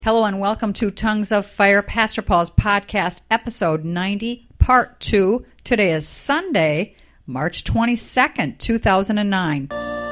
Hello and welcome to Tongues of Fire, Pastor Paul's podcast, episode 90, part 2. Today is Sunday, March 22nd, 2009.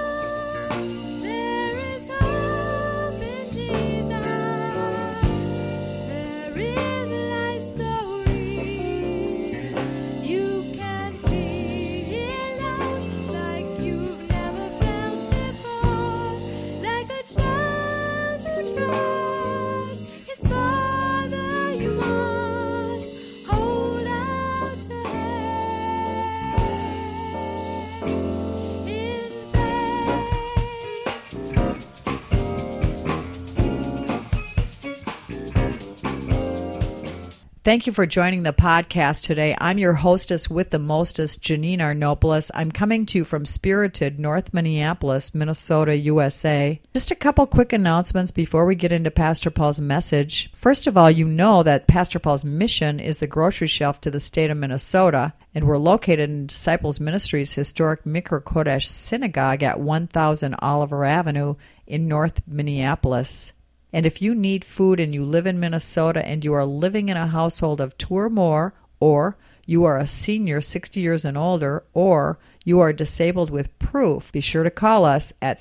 Thank you for joining the podcast today. I'm your hostess with the mostest, Janine Arnopoulos. I'm coming to you from spirited North Minneapolis, Minnesota, USA. Just a couple quick announcements before we get into Pastor Paul's message. First of all, you know that Pastor Paul's mission is the grocery shelf to the state of Minnesota, and we're located in Disciples Ministries' historic Mikra Kodesh Synagogue at 1000 Oliver Avenue in North Minneapolis. And if you need food and you live in Minnesota and you are living in a household of 2 or more, or you are a senior 60 years and older, or you are disabled with proof, be sure to call us at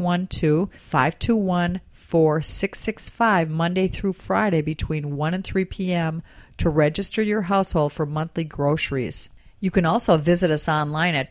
612-521-4665 Monday through Friday between 1 and 3 p.m. to register your household for monthly groceries. You can also visit us online at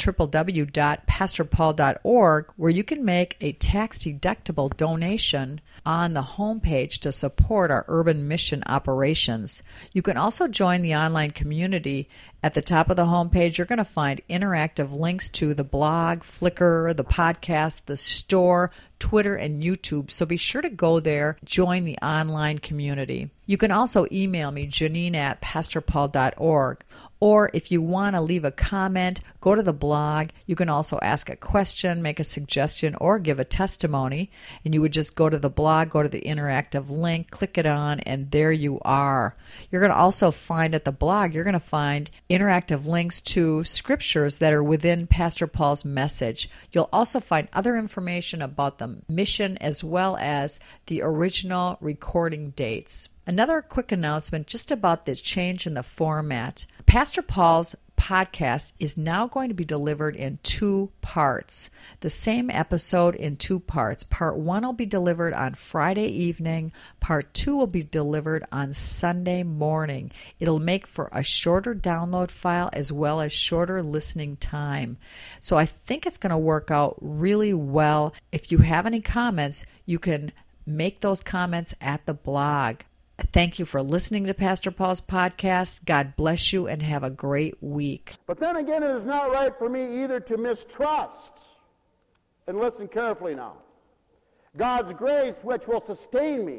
www.pastorpaul.org, where you can make a tax-deductible donation on the homepage to support our urban mission operations. You can also join the online community. At the top of the homepage, you're going to find interactive links to the blog, Flickr, the podcast, the store, Twitter, and YouTube. So be sure to go there, join the online community. You can also email me, Janine at pastorpaul.org. Or if you want to leave a comment, go to the blog. You can also ask a question, make a suggestion, or give a testimony. And you would just go to the blog, go to the interactive link, click it on, and there you are. You're going to also find at the blog, you're going to find interactive links to scriptures that are within Pastor Paul's message. You'll also find other information about the mission as well as the original recording dates. Another quick announcement just about the change in the format. Pastor Paul's podcast is now going to be delivered in 2 parts. The same episode in 2 parts. Part 1 will be delivered on Friday evening. Part 2 will be delivered on Sunday morning. It'll make for a shorter download file as well as shorter listening time. So I think it's going to work out really well. If you have any comments, you can make those comments at the blog. Thank you for listening to Pastor Paul's podcast. God bless you and have a great week. But then again, it is not right for me either to mistrust, and listen carefully now, God's grace which will sustain me,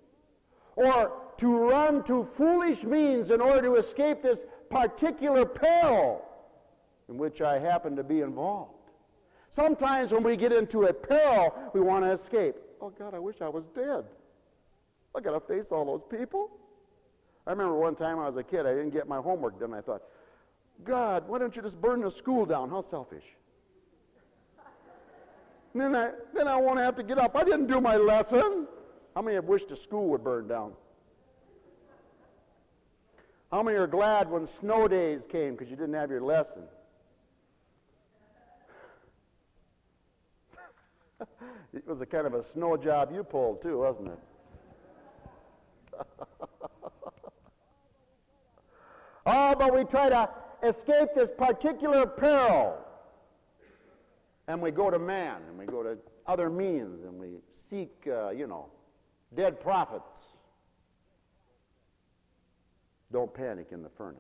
or to run to foolish means in order to escape this particular peril in which I happen to be involved. Sometimes when we get into a peril, we want to escape. Oh God, I wish I was dead. I got to face all those people. I remember one time when I was a kid, I didn't get my homework done. I thought, God, why don't you just burn the school down? How selfish. And then I won't have to get up. I didn't do my lesson. How many have wished the school would burn down? How many are glad when snow days came because you didn't have your lesson? It was a kind of a snow job you pulled too, wasn't it? Oh, but we try to escape this particular peril. And we go to man, and we go to other means, and we seek, dead prophets. Don't panic in the furnace.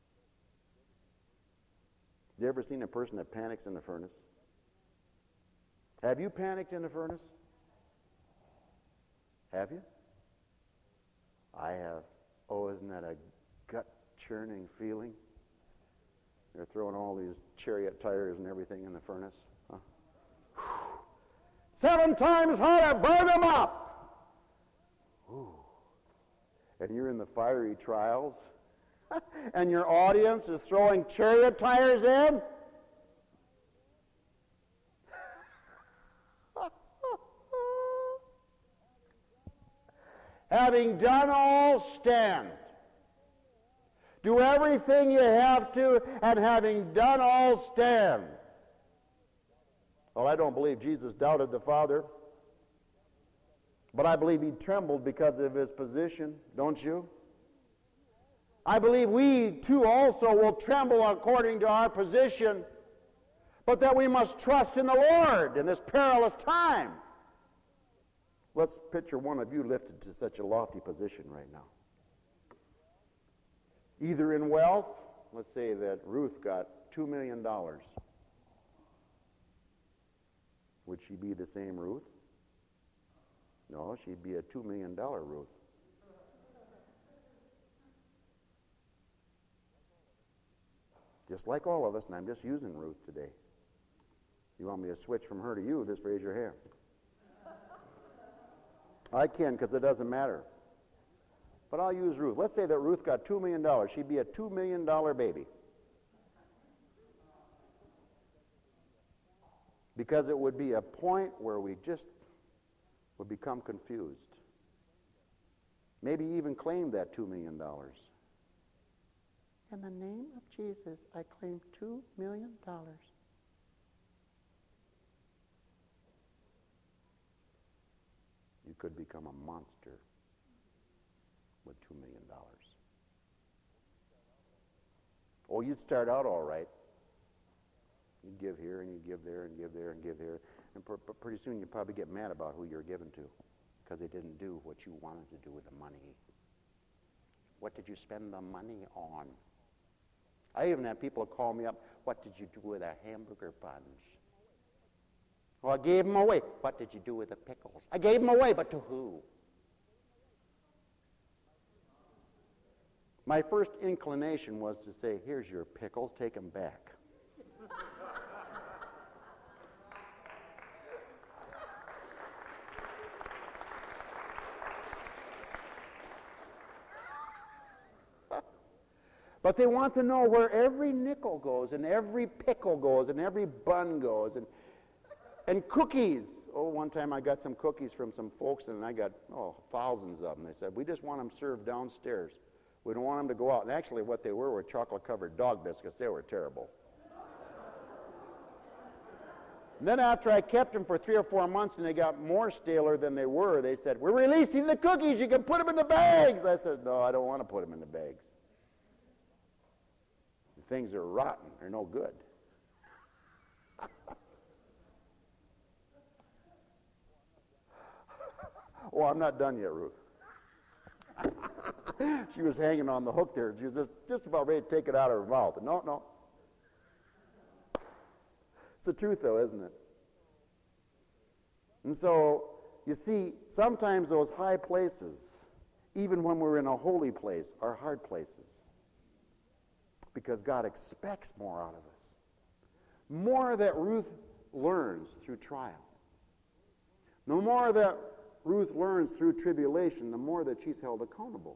Have you ever seen a person that panics in the furnace? Have you panicked in the furnace? Have you? I have. Oh, isn't that a gut-churning feeling? They're throwing all these chariot tires and everything in the furnace. Huh? 7 times hotter, burn them up! Ooh. And you're in the fiery trials, and your audience is throwing chariot tires in? having done all, stand. Do everything you have to, and having done all, stand. Well, I don't believe Jesus doubted the Father, but I believe he trembled because of his position, don't you? I believe we too also will tremble according to our position, but that we must trust in the Lord in this perilous time. Let's picture one of you lifted to such a lofty position right now. Either in wealth, let's say that Ruth got $2 million. Would she be the same Ruth? No, she'd be a $2 million Ruth. Just like all of us, and I'm just using Ruth today. You want me to switch from her to you, just raise your hand. I can, because it doesn't matter. But I'll use Ruth. Let's say that Ruth got $2 million. She'd be a $2 million baby. Because it would be a point where we just would become confused. Maybe even claim that $2 million. In the name of Jesus, I claim $2 million. You could become a monster with $2 million. Oh, you'd start out all right. You'd give here, and you'd give there, and give there, and give there. And pretty soon you'd probably get mad about who you're giving to, because they didn't do what you wanted to do with the money. What did you spend the money on? I even had people call me up, what did you do with a hamburger buns? Well, I gave them away. What did you do with the pickles? I gave them away, but to who? My first inclination was to say, here's your pickles, take them back. But they want to know where every nickel goes, and every pickle goes, and every bun goes, and cookies. Oh, one time I got some cookies from some folks, and I got, thousands of them. They said, we just want them served downstairs. We don't want them to go out. And actually what they were chocolate-covered dog biscuits. They were terrible. And then after I kept them for 3 or 4 months, and they got more staler than they were, they said, we're releasing the cookies. You can put them in the bags. I said, no, I don't want to put them in the bags. The things are rotten. They're no good. Oh, I'm not done yet, Ruth. She was hanging on the hook there. She was just about ready to take it out of her mouth. No. It's the truth, though, isn't it? And so, you see, sometimes those high places, even when we're in a holy place, are hard places. Because God expects more out of us. More that Ruth learns through trial. The more that Ruth learns through tribulation, the more that she's held accountable.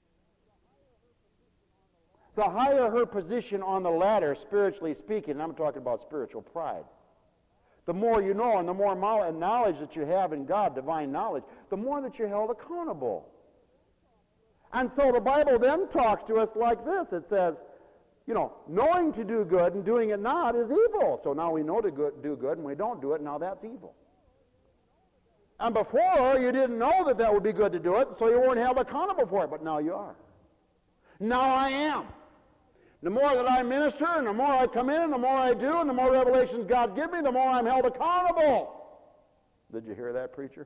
The higher her position on the ladder, spiritually speaking, and I'm talking about spiritual pride, the more you know and the more knowledge that you have in God, divine knowledge, the more that you're held accountable. And so the Bible then talks to us like this. It says, knowing to do good and doing it not is evil. So now we know to do good and we don't do it, now that's evil. And before, you didn't know that would be good to do it, so you weren't held accountable for it, but now you are. Now I am. The more that I minister, and the more I come in, and the more I do, and the more revelations God gives me, the more I'm held accountable. Did you hear that, preacher?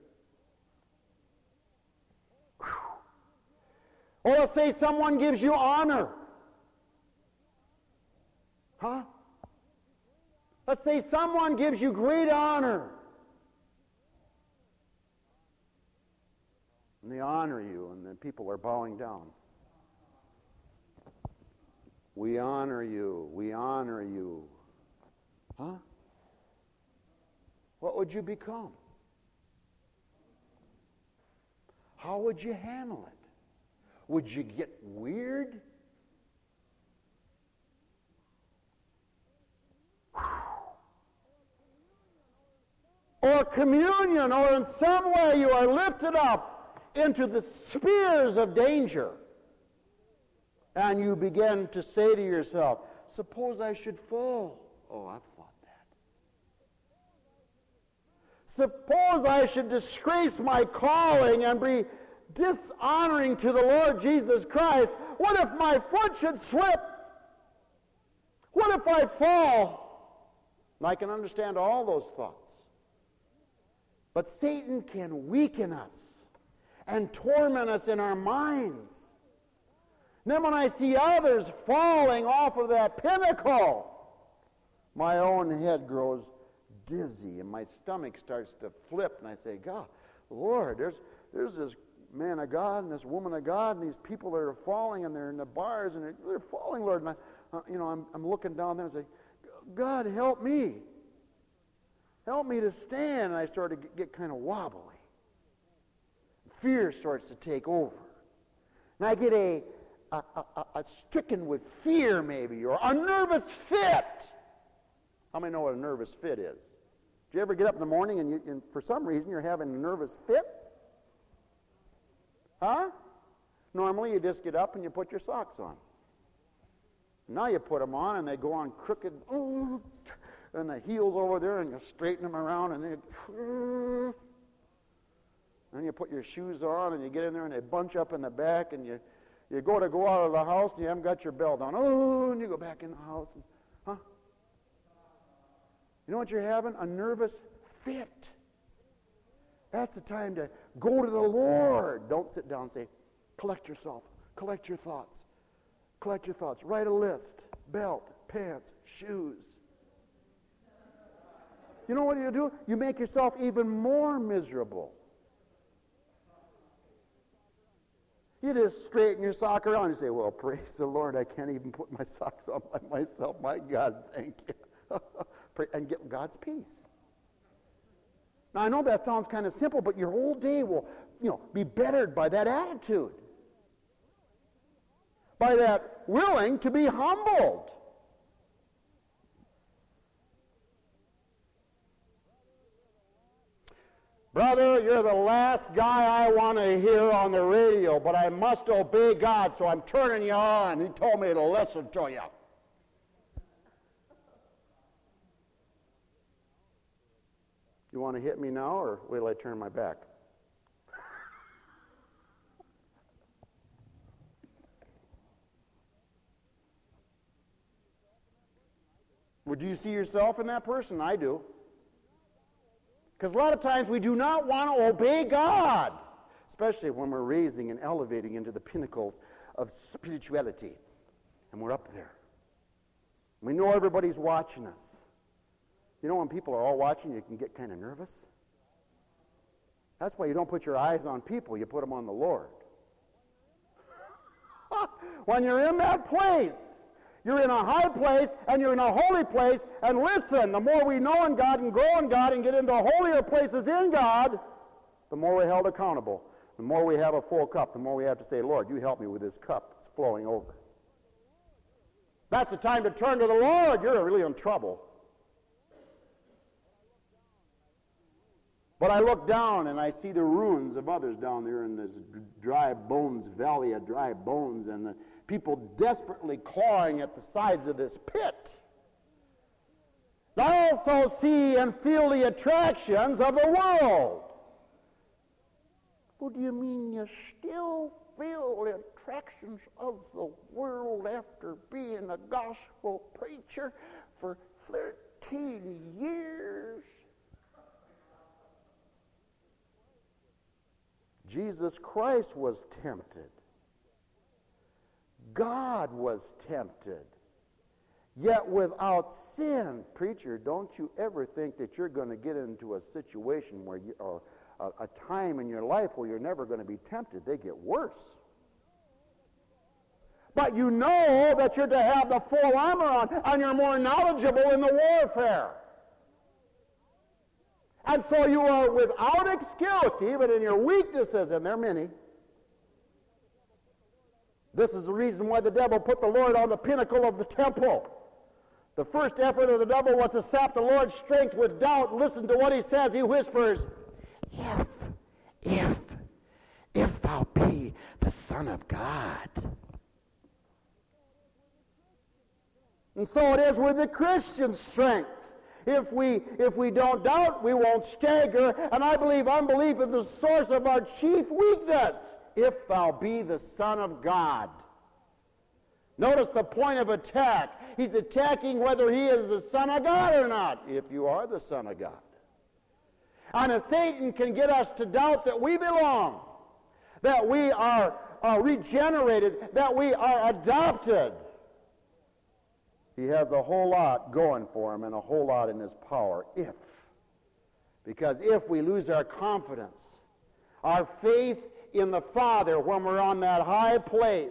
Whew. Or let's say someone gives you honor. Huh? Let's say someone gives you great honor. And they honor you, and then people are bowing down. We honor you. We honor you. Huh? What would you become? How would you handle it? Would you get weird? Or communion, or in some way you are lifted up into the spheres of danger. And you begin to say to yourself, suppose I should fall. Oh, I've thought that. Suppose I should disgrace my calling and be dishonoring to the Lord Jesus Christ. What if my foot should slip? What if I fall? And I can understand all those thoughts. But Satan can weaken us and torment us in our minds. Then when I see others falling off of that pinnacle, my own head grows dizzy and my stomach starts to flip, and I say, God, Lord, there's this man of God and this woman of God and these people that are falling, and they're in the bars and they're falling, Lord. And I'm looking down there and say, God, help me. Help me to stand. And I start to get kind of wobbly. Fear starts to take over. And I get a stricken with fear, maybe, or a nervous fit. How many know what a nervous fit is? Do you ever get up in the morning and for some reason you're having a nervous fit? Huh? Normally you just get up and you put your socks on. Now you put them on and they go on crooked, and the heels over there, and you straighten them around, and then you put your shoes on and you get in there and they bunch up in the back, and you go out of the house and you haven't got your belt on. And you go back in the house. And, you know what you're having? A nervous fit. That's the time to go to the Lord. Don't sit down and say, collect yourself, collect your thoughts. Collect your thoughts. Write a list. Belt, pants, shoes. You know what you do? You make yourself even more miserable. You just straighten your sock around and say, well, praise the Lord, I can't even put my socks on by myself. My God, thank you. And get God's peace. Now, I know that sounds kind of simple, but your whole day will, be bettered by that attitude. By that willing to be humbled. Brother, you're the last guy I want to hear on the radio, but I must obey God, so I'm turning you on. He told me to listen to you. You want to hit me now, or wait till I turn my back? Would you see yourself in that person? I do. Because a lot of times we do not want to obey God, especially when we're raising and elevating into the pinnacles of spirituality. And we're up there. We know everybody's watching us. You know, when people are all watching, you can get kind of nervous. That's why you don't put your eyes on people, you put them on the Lord. When you're in that place, you're in a high place and you're in a holy place, and listen, the more we know in God and grow in God and get into holier places in God, the more we're held accountable. The more we have a full cup, the more we have to say, Lord, you help me with this cup. It's flowing over. That's the time to turn to the Lord. You're really in trouble. But I look down and I see the ruins of others down there in this dry bones, valley of dry bones, and the people desperately clawing at the sides of this pit. I also see and feel the attractions of the world. What do you mean you still feel the attractions of the world after being a gospel preacher for 13 years? Jesus Christ was tempted. God was tempted. Yet without sin, preacher, don't you ever think that you're going to get into a situation where you, or a time in your life where you're never going to be tempted. They get worse. But you know that you're to have the full armor on, and you're more knowledgeable in the warfare. And so you are without excuse, even in your weaknesses, and there are many. This is the reason why the devil put the Lord on the pinnacle of the temple. The first effort of the devil was to sap the Lord's strength with doubt. Listen to what he says. He whispers, if Son of God. And so it is with the Christian strength. If we don't doubt, we won't stagger. And I believe unbelief is the source of our chief weakness. If thou be the Son of God. Notice the point of attack. He's attacking whether he is the Son of God or not. If you are the Son of God. And if Satan can get us to doubt that we belong, that we are regenerated, that we are adopted, he has a whole lot going for him and a whole lot in his power. Because if we lose our confidence, our faith in the Father when we're on that high place,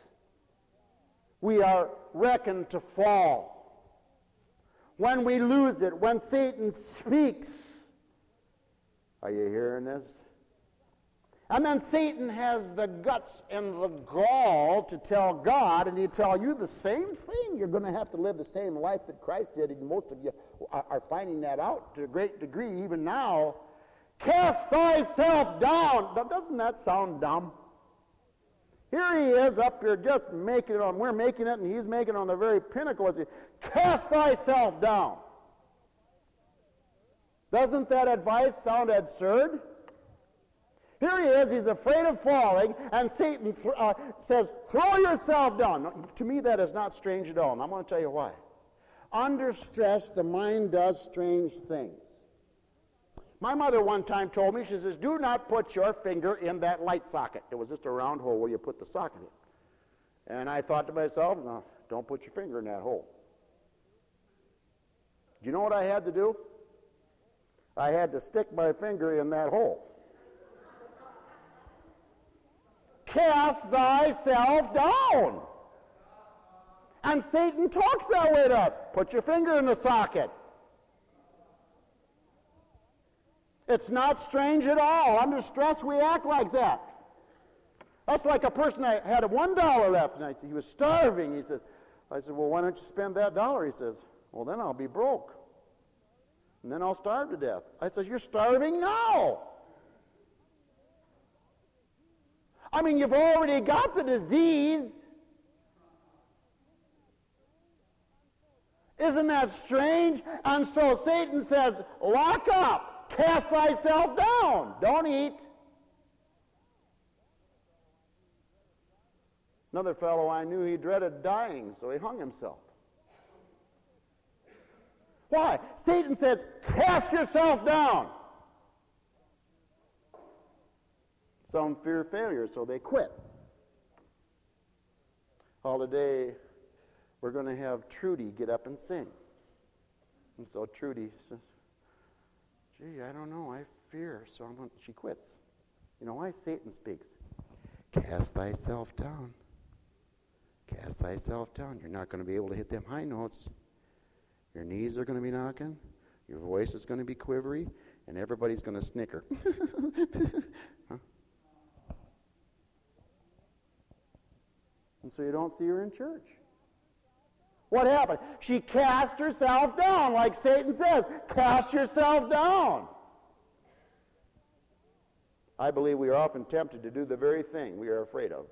we are reckoned to fall. When we lose it, when Satan speaks, are you hearing this? And then Satan has the guts and the gall to tell God, and he'll tell you the same thing. You're going to have to live the same life that Christ did, and most of you are finding that out to a great degree even now. Cast thyself down. Doesn't that sound dumb? Here he is up here just making it on. We're making it, and he's making it on the very pinnacle. Cast thyself down. Doesn't that advice sound absurd? Here he is, he's afraid of falling, and Satan says, throw yourself down. To me, that is not strange at all, and I'm going to tell you why. Under stress, the mind does strange things. My mother one time told me, she says, do not put your finger in that light socket. It was just a round hole where you put the socket in. And I thought to myself, no, don't put your finger in that hole. Do you know what I had to do? I had to stick my finger in that hole. Cast thyself down. And Satan talks that way to us. Put your finger in the socket. It's not strange at all. Under stress, we act like that. That's like a person that had $1 left, and he was starving. I said, well, why don't you spend that dollar? He says, well, then I'll be broke. And then I'll starve to death. I said, you're starving now. I mean, you've already got the disease. Isn't that strange? And so Satan says, lock up, cast thyself down, don't eat. Another fellow I knew, he dreaded dying, so he hung himself. Why? Satan says, cast yourself down. Some fear failure, so they quit. All today, we're going to have Trudy get up and sing. And so Trudy says, gee, I don't know, I fear, so she quits. You know why? Satan speaks. Cast thyself down. Cast thyself down. You're not going to be able to hit them high notes. Your knees are going to be knocking. Your voice is going to be quivery. And everybody's going to snicker. Huh? And so you don't see her in church. What happened? She cast herself down, like Satan says. Cast yourself down. I believe we are often tempted to do the very thing we are afraid of.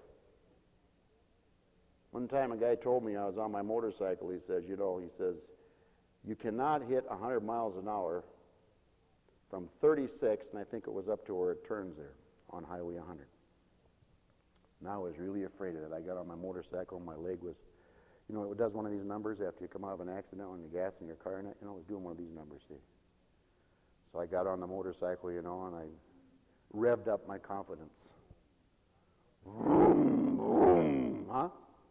One time a guy told me, I was on my motorcycle, he says, you cannot hit 100 miles an hour from 36, and I think it was up to where it turns there, on Highway 100. And I was really afraid of it. I got on my motorcycle, and my leg was, it does one of these numbers after you come out of an accident when you're gas in your car, and it was doing one of these numbers, see. So I got on the motorcycle, and I revved up my confidence. Vroom, vroom, huh?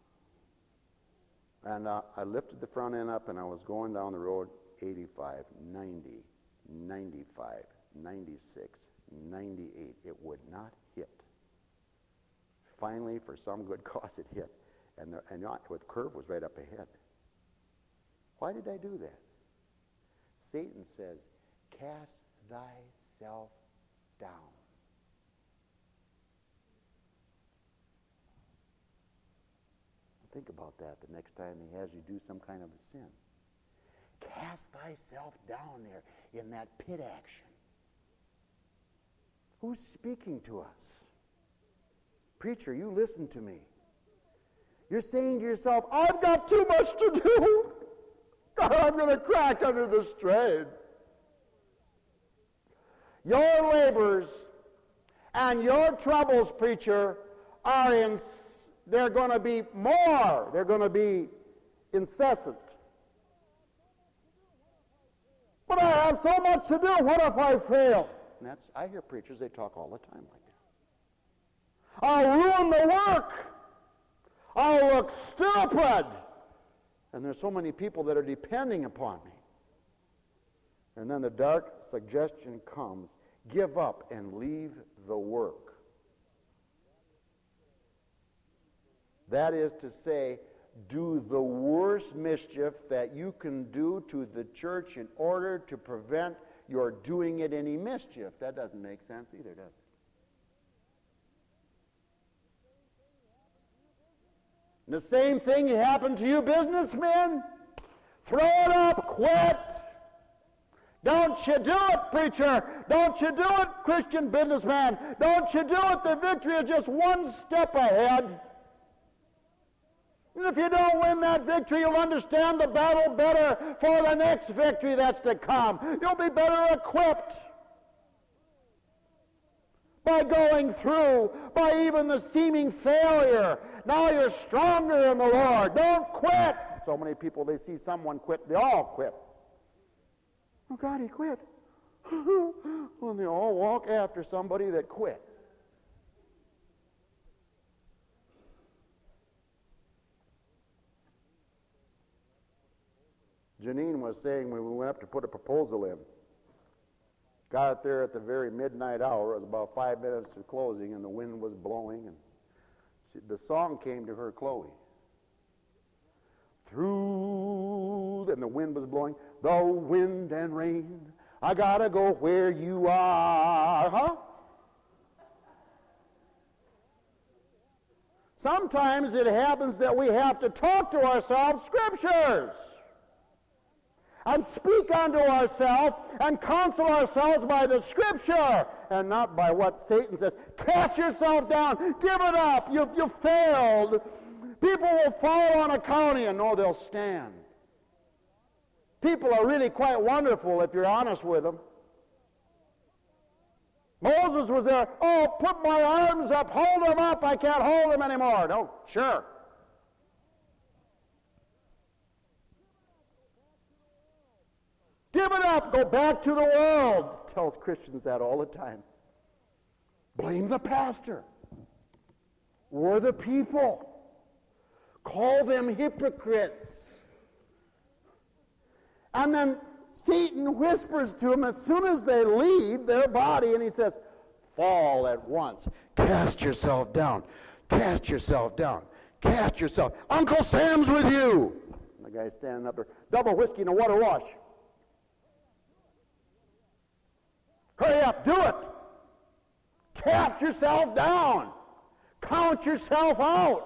And I lifted the front end up, and I was going down the road 85, 90, 95, 96, 98. It would not hit. Finally, for some good cause, it hit. And the curve was right up ahead. Why did I do that? Satan says, cast thyself down. Think about that the next time he has you do some kind of a sin. Cast thyself down there in that pit action. Who's speaking to us? Preacher, you listen to me. You're saying to yourself, I've got too much to do. God, I'm going to crack under the strain. Your labors and your troubles, preacher, they're going to be more. They're going to be incessant. But I have so much to do. What if I fail? And I hear preachers, they talk all the time like that. I'll ruin the work. I'll look stupid. And there's so many people that are depending upon me. And then the dark suggestion comes, give up and leave the work. That is to say, do the worst mischief that you can do to the church in order to prevent your doing it any mischief. That doesn't make sense either, does it? And the same thing happened to you businessmen. Throw it up, quit. Don't you do it, preacher. Don't you do it, Christian businessman. Don't you do it. The victory is just one step ahead. And if you don't win that victory, you'll understand the battle better for the next victory that's to come. You'll be better equipped by going through, by even the seeming failure. Now you're stronger in the Lord. Don't quit. So many people, they see someone quit, they all quit. Oh, God, he quit. Well, they all walk after somebody that quit. Janine was saying when we went up to put a proposal in, got it there at the very midnight hour. It was about 5 minutes to closing, and the wind was blowing, and the song came to her, Chloe. And the wind was blowing, the wind and rain, I gotta go where you are. Huh? Sometimes it happens that we have to talk to ourselves scriptures and speak unto ourselves and counsel ourselves by the scripture and not by what Satan says. Cast yourself down. Give it up. You failed. People will fall on account of you. No, they'll stand. People are really quite wonderful if you're honest with them. Moses was there. Oh, put my arms up. Hold them up. I can't hold them anymore. No, sure. Give it up. Go back to the world. Tells Christians that all the time. Blame the pastor or the people. Call them hypocrites. And then Satan whispers to them as soon as they leave their body, and he says, fall at once. Cast yourself down. Cast yourself down. Cast yourself. Uncle Sam's with you. And the guy's standing up there. Double whiskey and a water wash. Hurry up, do it. Cast yourself down. Count yourself out.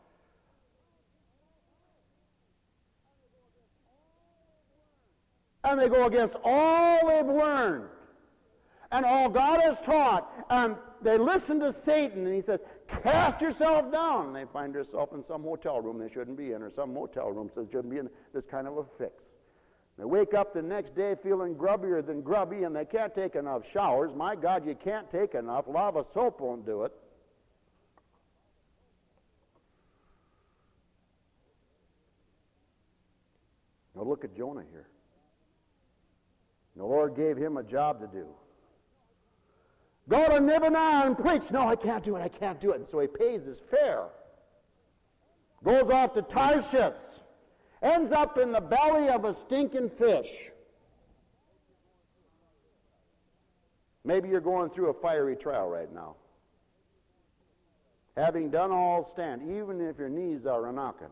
And they go against all they've learned and all God has taught. And they listen to Satan, and he says, cast yourself down. And they find themselves in some hotel room they shouldn't be in, or some motel room they shouldn't be in. This kind of a fix. They wake up the next day feeling grubbier than grubby, and they can't take enough showers. My God, you can't take enough. Lava soap won't do it. Now look at Jonah here. The Lord gave him a job to do. Go to Nineveh and preach. No, I can't do it. I can't do it. And so he pays his fare. Goes off to Tarshish. Ends up in the belly of a stinking fish. Maybe you're going through a fiery trial right now. Having done all, stand, even if your knees are a-knocking.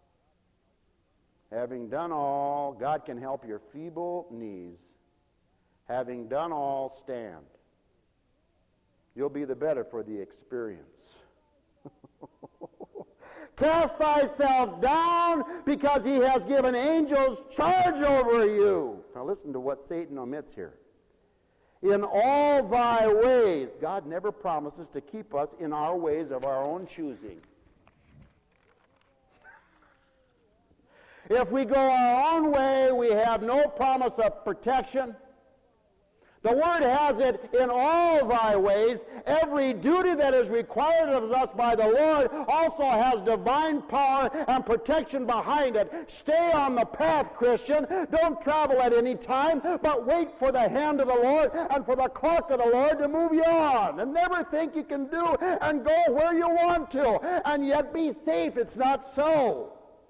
Having done all, God can help your feeble knees. Having done all, stand. You'll be the better for the experience. Cast thyself down, because he has given angels charge over you. Now listen to what Satan omits here. in all thy ways. God never promises to keep us in our ways of our own choosing. If we go our own way, we have no promise of protection. The Word has it, in all thy ways. Every duty that is required of us by the Lord also has divine power and protection behind it. Stay on the path, Christian. Don't travel at any time, but wait for the hand of the Lord and for the clock of the Lord to move you on. And never think you can do and go where you want to, and yet be safe. It's not so.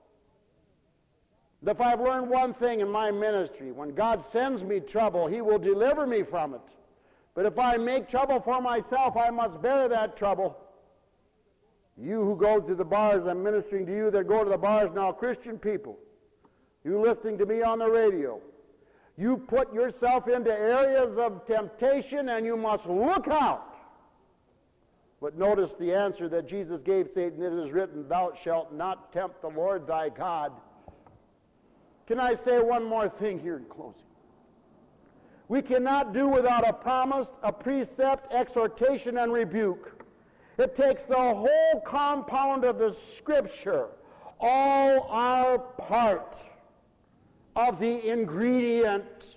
If I've learned one thing in my ministry, when God sends me trouble, He will deliver me from it. But if I make trouble for myself, I must bear that trouble. You who go to the bars, I'm ministering to you that go to the bars now, Christian people. You listening to me on the radio. You put yourself into areas of temptation and you must look out. But notice the answer that Jesus gave Satan. It is written, thou shalt not tempt the Lord thy God. Can I say one more thing here in closing? We cannot do without a promise, a precept, exhortation, and rebuke. It takes the whole compound of the Scripture. All are part of the ingredient.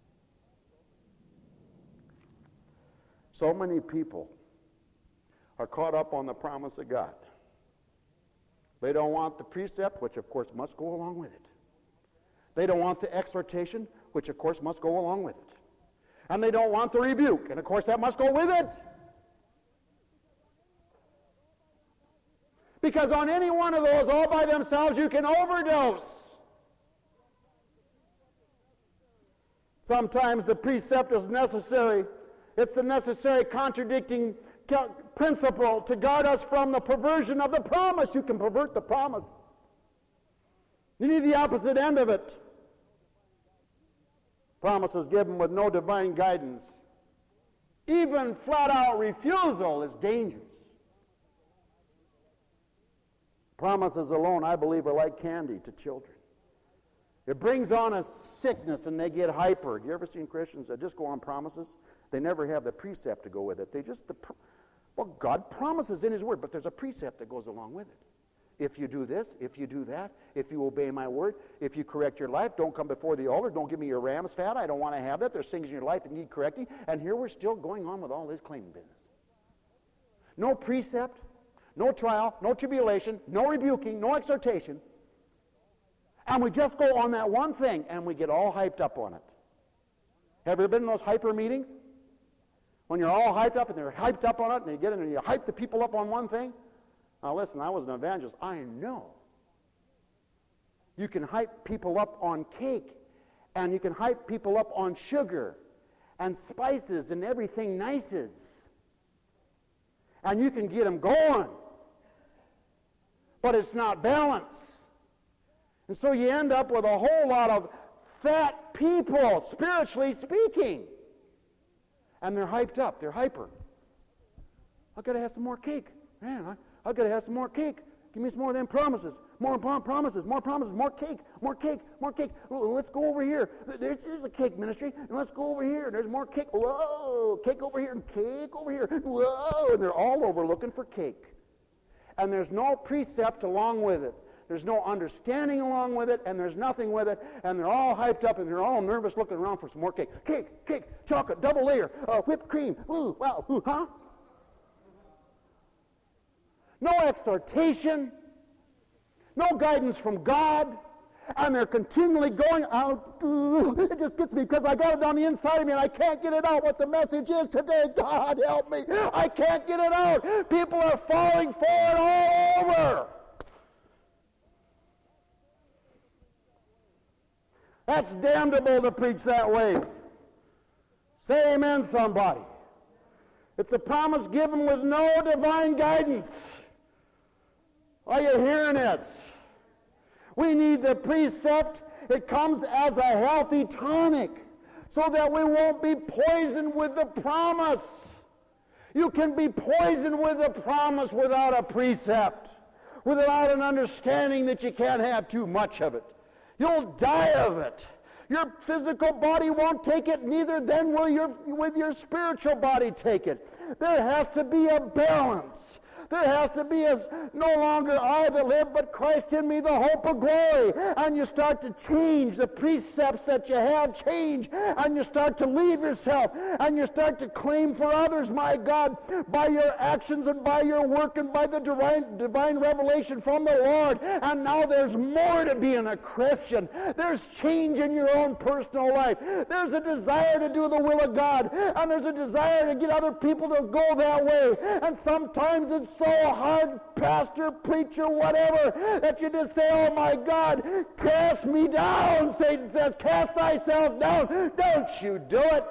So many people are caught up on the promise of God. They don't want the precept, which of course must go along with it. They don't want the exhortation, which of course must go along with it. And they don't want the rebuke, and of course that must go with it. Because on any one of those all by themselves you can overdose. Sometimes the precept is necessary. It's the necessary contradicting principle to guard us from the perversion of the promise. You can pervert the promise. You need the opposite end of it. Promises given with no divine guidance. Even flat-out refusal is dangerous. Promises alone, I believe, are like candy to children. It brings on a sickness and they get hyper. You ever seen Christians that just go on promises? They never have the precept to go with it. Well, God promises in His Word, but there's a precept that goes along with it. If you do this, if you do that, if you obey my word, if you correct your life, don't come before the altar, don't give me your ram's fat, I don't want to have that. There's things in your life that need correcting, and here we're still going on with all this claiming business. No precept, no trial, no tribulation, no rebuking, no exhortation, and we just go on that one thing, and we get all hyped up on it. Have you ever been in those hyper meetings? When you're all hyped up, and they're hyped up on it, and you get in and you hype the people up on one thing? Now listen, I was an evangelist. I know. You can hype people up on cake, and you can hype people up on sugar and spices and everything nices. And you can get them going. But it's not balanced. And so you end up with a whole lot of fat people, spiritually speaking. And they're hyped up. They're hyper. I've got to have some more cake. Man, I've got to have some more cake. Give me some more of them promises. More promises, more promises, more cake, more cake, more cake. Oh, let's go over here. There's a cake ministry. And let's go over here. There's more cake. Whoa, cake over here and cake over here. Whoa, and they're all over looking for cake. And there's no precept along with it. There's no understanding along with it, and there's nothing with it. And they're all hyped up, and they're all nervous looking around for some more cake. Cake, chocolate, double layer, whipped cream. Ooh, wow, ooh, huh? No exhortation, no guidance from God, and they're continually going out. It just gets me because I got it on the inside of me and I can't get it out what the message is today. God help me. I can't get it out. People are falling for it all over. That's damnable to preach that way. Say amen, somebody. It's a promise given with no divine guidance. Are you hearing this? We need the precept. It comes as a healthy tonic so that we won't be poisoned with the promise. You can be poisoned with the promise without a precept, without an understanding that you can't have too much of it. You'll die of it. Your physical body won't take it, neither then will your spiritual body take it. There has to be a balance. There has to be no longer I that live, but Christ in me, the hope of glory. And you start to change the precepts that you have change. And you start to leave yourself. And you start to claim for others, my God, by your actions and by your work and by the divine revelation from the Lord. And now there's more to being a Christian. There's change in your own personal life. There's a desire to do the will of God. And there's a desire to get other people to go that way. And sometimes it's so hard, pastor, preacher, whatever, that you just say, oh my God, cast me down. Satan says, cast thyself down. Don't you do it.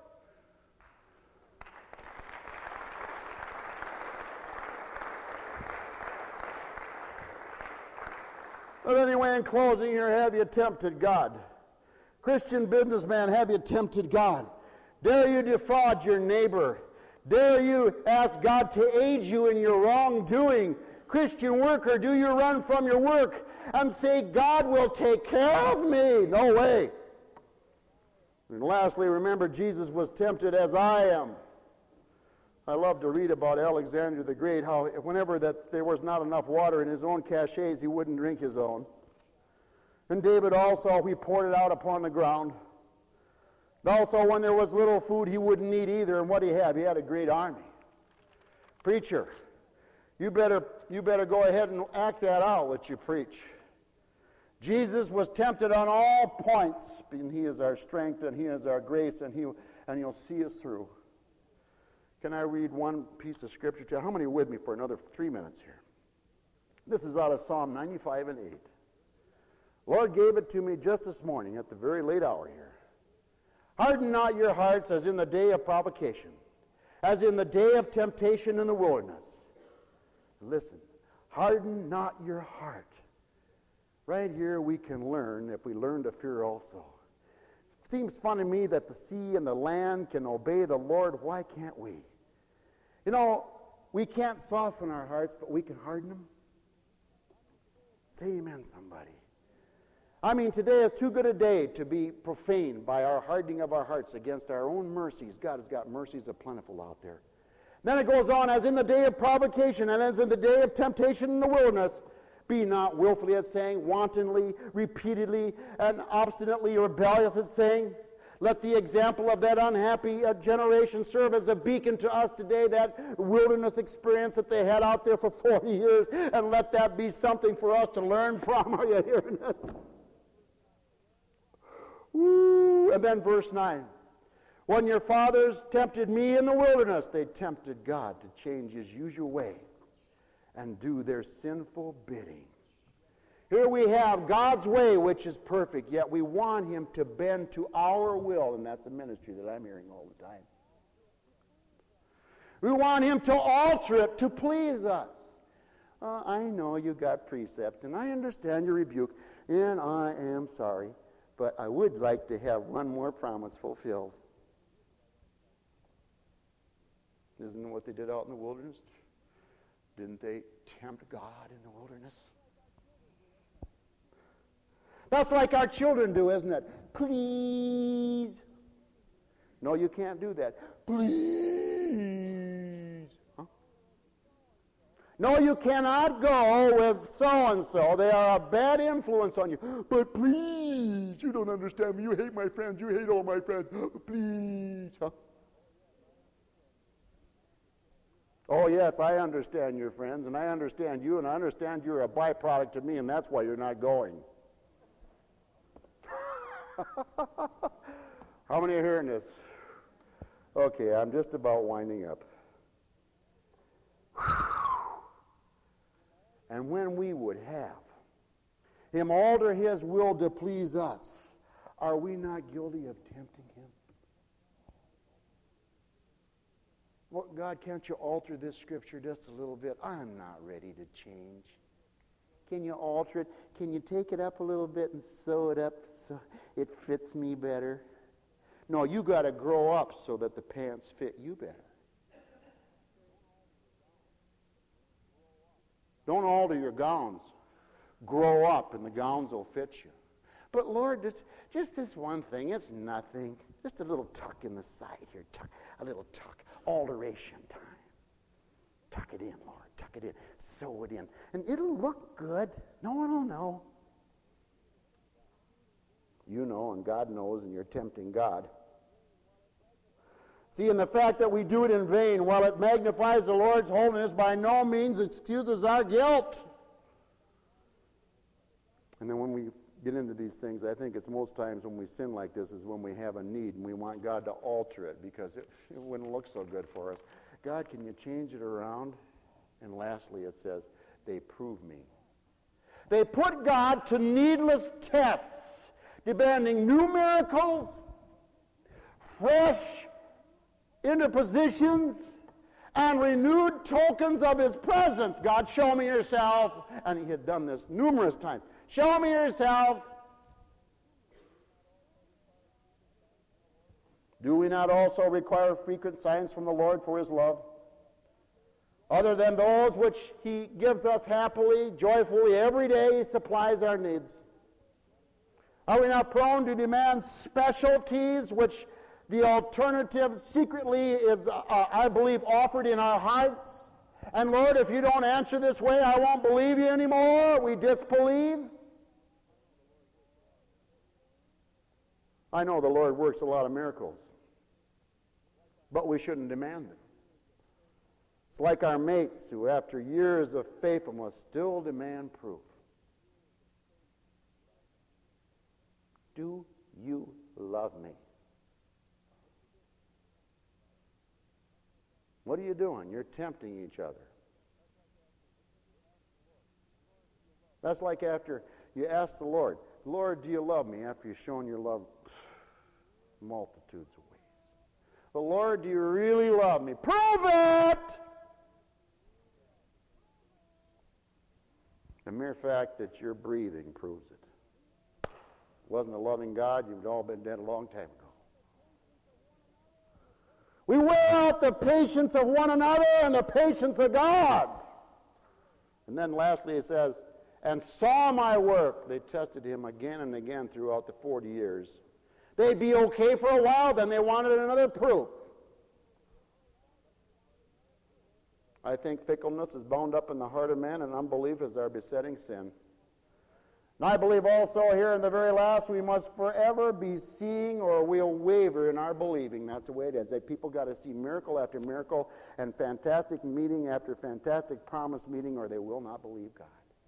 But anyway, in closing here, have you tempted God? Christian businessman, have you tempted God? Dare you defraud your neighbor? Dare you ask God to aid you in your wrongdoing? Christian worker, do you run from your work and say, God will take care of me? No way. And lastly, remember, Jesus was tempted as I am. I love to read about Alexander the Great, how whenever that there was not enough water in his own caches, he wouldn't drink his own. And David also, he poured it out upon the ground. Also, when there was little food, he wouldn't eat either. And what did he have? He had a great army. Preacher, you better go ahead and act that out, what you preach. Jesus was tempted on all points, and he is our strength, and he is our grace, and he'll see us through. Can I read one piece of scripture to you? How many are with me for another 3 minutes here? This is out of Psalm 95 and 8. Lord gave it to me just this morning at the very late hour here. Harden not your hearts as in the day of provocation, as in the day of temptation in the wilderness. Listen, harden not your heart. Right here we can learn, if we learn to fear also. It seems fun to me that the sea and the land can obey the Lord. Why can't we? You know, we can't soften our hearts, but we can harden them. Say amen, somebody. I mean, today is too good a day to be profaned by our hardening of our hearts against our own mercies. God has got mercies of plentiful out there. Then it goes on, as in the day of provocation and as in the day of temptation in the wilderness, be not willfully, as saying, wantonly, repeatedly, and obstinately rebellious, as saying. Let the example of that unhappy generation serve as a beacon to us today, that wilderness experience that they had out there for 40 years, and let that be something for us to learn from. Are you hearing it? Woo. And then verse 9. When your fathers tempted me in the wilderness, they tempted God to change his usual way and do their sinful bidding. Here we have God's way, which is perfect, yet we want him to bend to our will, and that's the ministry that I'm hearing all the time. We want him to alter it to please us. I know you got precepts, and I understand your rebuke, and I am sorry. But I would like to have one more promise fulfilled. Isn't that what they did out in the wilderness? Didn't they tempt God in the wilderness? That's like our children do, isn't it? Please. No, you can't do that. Please. Huh? No, you cannot go with so-and-so. They are a bad influence on you. But please, you don't understand me. You hate my friends. You hate all my friends. Please. Huh? Oh, yes, I understand your friends, and I understand you, and I understand you're a byproduct of me, and that's why you're not going. How many are hearing this? Okay, I'm just about winding up. And when we would have him alter his will to please us, are we not guilty of tempting him? Well, God, can't you alter this scripture just a little bit? I'm not ready to change. Can you alter it? Can you take it up a little bit and sew it up so it fits me better? No, you got to grow up so that the pants fit you better. Don't alter your gowns. Grow up and the gowns will fit you. But Lord, just this one thing, it's nothing. Just a little tuck in the side here, a little tuck, alteration time. Tuck it in, Lord, tuck it in, sew it in. And it'll look good. No one will know. You know, and God knows, and you're tempting God. See, in the fact that we do it in vain, while it magnifies the Lord's holiness, by no means excuses our guilt. And then when we get into these things, I think it's most times when we sin like this is when we have a need and we want God to alter it because it wouldn't look so good for us. God, can you change it around? And lastly, it says, they prove me. They put God to needless tests, demanding new miracles, fresh interpositions, and renewed tokens of his presence. God, show me yourself. And he had done this numerous times. Show me yourself. Do we not also require frequent signs from the Lord for his love? Other than those which he gives us happily, joyfully, every day he supplies our needs. Are we not prone to demand specialties which the alternative secretly is, I believe, offered in our hearts? And Lord, if you don't answer this way, I won't believe you anymore. We disbelieve. I know the Lord works a lot of miracles, but we shouldn't demand them. It's like our mates who, after years of faithfulness, still demand proof. Do you love me? What are you doing? You're tempting each other. That's like after you ask the Lord, Lord, do you love me? After you've shown your love multitudes of ways. But Lord, do you really love me? Prove it! The mere fact that you're breathing proves it. Wasn't a loving God, you'd all been dead a long time ago. We wear out the patience of one another and the patience of God. And then lastly it says, and saw my work. They tested him again and again throughout the 40 years. They'd be okay for a while, then they wanted another proof. I think fickleness is bound up in the heart of man, and unbelief is our besetting sin. And I believe also here in the very last, we must forever be seeing, or we'll waver in our believing. That's the way it is. That people got to see miracle after miracle and fantastic meeting after fantastic promise meeting, or they will not believe God.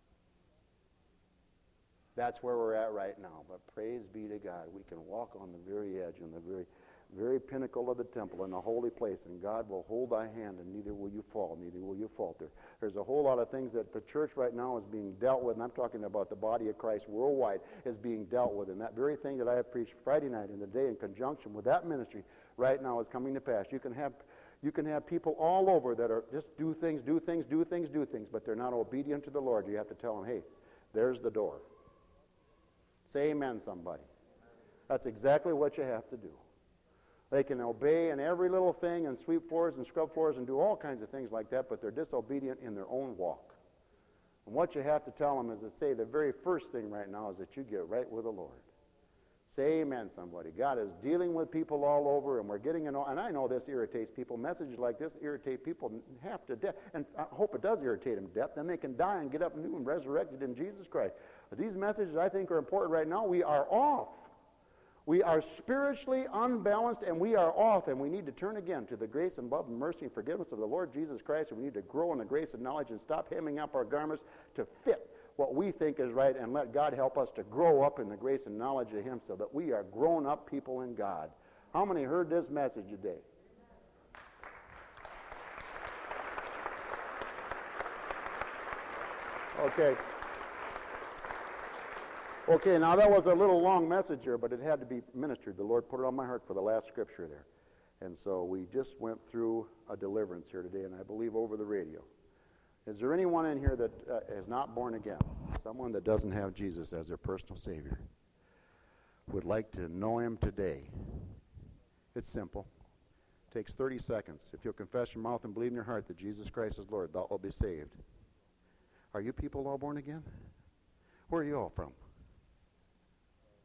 That's where we're at right now. But praise be to God. We can walk on the very edge, on the very pinnacle of the temple in a holy place, and God will hold thy hand, and neither will you fall, neither will you falter. There's a whole lot of things that the church right now is being dealt with, and I'm talking about the body of Christ worldwide is being dealt with, and that very thing that I have preached Friday night and the day in conjunction with that ministry right now is coming to pass. You can have people all over that are just do things, but they're not obedient to the Lord. You have to tell them, hey, there's the door. Say amen, somebody. That's exactly what you have to do. They can obey in every little thing and sweep floors and scrub floors and do all kinds of things like that, but they're disobedient in their own walk. And what you have to tell them is to say the very first thing right now is that you get right with the Lord. Say amen, somebody. God is dealing with people all over, and we're getting and I know this irritates people. Messages like this irritate people half to death, and I hope it does irritate them to death. Then they can die and get up new and resurrected in Jesus Christ. But these messages I think are important right now. We are off. We are spiritually unbalanced, and we are off, and we need to turn again to the grace and love and mercy and forgiveness of the Lord Jesus Christ, and we need to grow in the grace and knowledge and stop hemming up our garments to fit what we think is right, and let God help us to grow up in the grace and knowledge of him so that we are grown-up people in God. How many heard this message today? Okay, now that was a little long message here, but it had to be ministered. The Lord put it on my heart for the last scripture there. And so we just went through a deliverance here today, and I believe over the radio. Is there anyone in here that is not born again? Someone that doesn't have Jesus as their personal Savior? Would like to know him today? It's simple. It takes 30 seconds. If you'll confess your mouth and believe in your heart that Jesus Christ is Lord, thou wilt be saved. Are you people all born again? Where are you all from?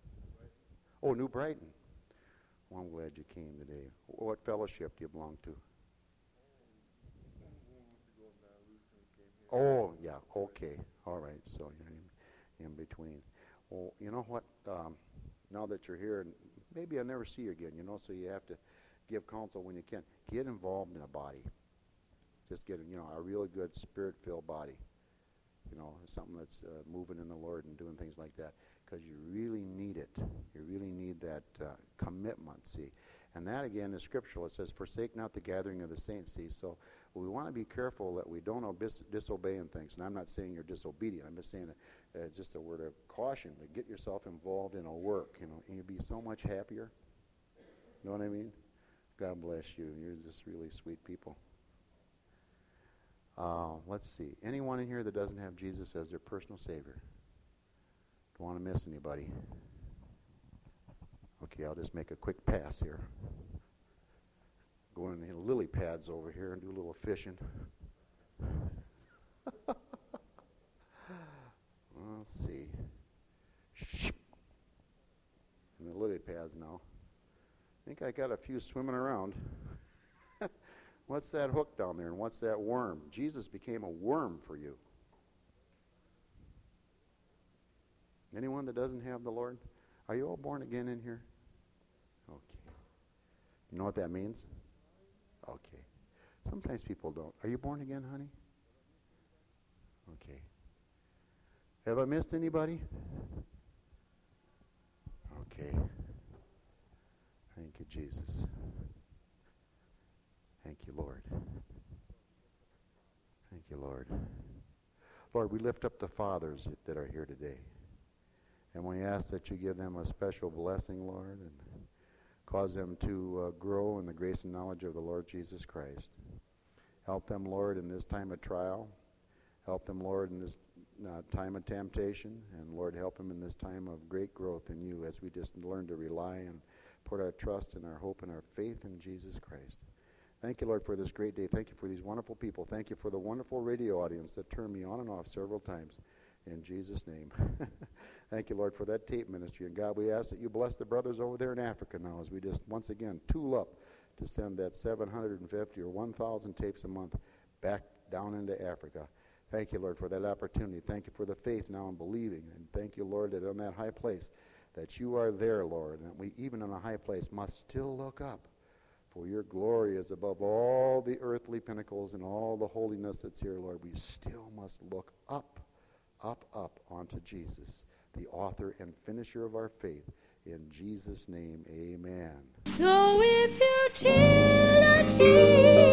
Oh, New Brighton. Well, I'm glad you came today. What fellowship do you belong to? Oh, yeah, okay. All right, so you're in between. Well, you know what? Now that you're here, and maybe I'll never see you again, so you have to give counsel when you can. Get involved in a body. Just get, a really good spirit-filled body. Something that's moving in the Lord and doing things like that, because you really need it. You really need that commitment, see. And that, again, is scriptural. It says, forsake not the gathering of the saints, see. So we want to be careful that we don't disobey in things. And I'm not saying you're disobedient. I'm just saying just a word of caution to get yourself involved in a work, and you'll be so much happier. You know what I mean? God bless you. You're just really sweet people. Let's see. Anyone in here that doesn't have Jesus as their personal Savior? Don't want to miss anybody. Okay, I'll just make a quick pass here. Go in the lily pads over here and do a little fishing. Let's see. In the lily pads now. I think I got a few swimming around. What's that hook down there, and what's that worm? Jesus became a worm for you. Anyone that doesn't have the Lord? Are you all born again in here? Okay. You know what that means? Okay. Sometimes people don't. Are you born again, honey? Okay. Have I missed anybody? Okay. Thank you, Jesus. Thank you, Lord. Thank you, Lord. Lord, we lift up the fathers that are here today. And we ask that you give them a special blessing, Lord, and cause them to grow in the grace and knowledge of the Lord Jesus Christ. Help them, Lord, in this time of trial. Help them, Lord, in this time of temptation. And, Lord, help them in this time of great growth in you as we just learn to rely and put our trust and our hope and our faith in Jesus Christ. Thank you, Lord, for this great day. Thank you for these wonderful people. Thank you for the wonderful radio audience that turned me on and off several times. In Jesus' name. Thank you, Lord, for that tape ministry. And God, we ask that you bless the brothers over there in Africa now as we just once again tool up to send that 750 or 1,000 tapes a month back down into Africa. Thank you, Lord, for that opportunity. Thank you for the faith now in believing. And thank you, Lord, that on that high place that you are there, Lord, and that we, even on a high place, must still look up. For your glory is above all the earthly pinnacles and all the holiness that's here, Lord. We still must look up, up, up onto Jesus, the author and finisher of our faith. In Jesus' name, amen. So if you till a tear